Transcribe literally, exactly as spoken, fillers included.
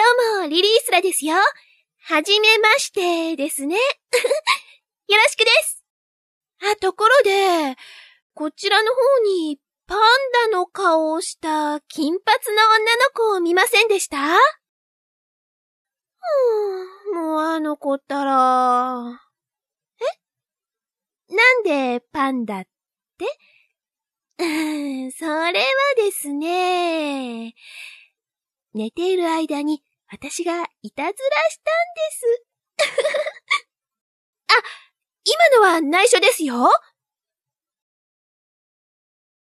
どうも、リリースラですよ。はじめましてですね。よろしくです。あ、ところで、こちらの方にパンダの顔をした金髪の女の子を見ませんでした？うーん、もうあの子ったら。え？なんでパンダって？うーん、それはですね、寝ている間に私がいたずらしたんです。あ、今のは内緒ですよ。